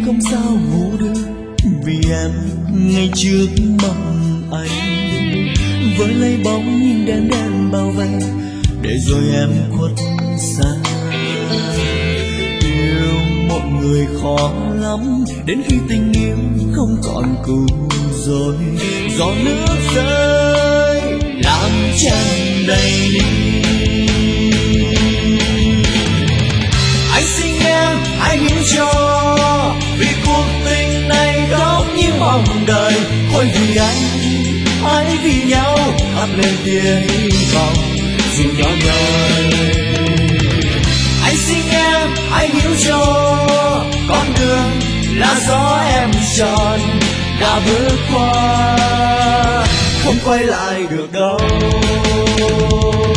không sao ngủ được, vì em ngày trước mong anh với lấy bóng nhưng đêm đêm bao vây, để rồi em khuất xa. Yêu một người khó lắm, đến khi tình yêu không còn cứu rồi, gió nước rơi làm chân đầy đi. Anh xin em hãy hiểu cho, vì cuộc tình này không như mong đợi. Ôi vì anh, hãy vì nhau thắp lên tia hy vọng dù nhỏ nhoi. Anh xin em hãy hiểu cho, con đường là gió em chọn đã bước qua, không quay lại được đâu.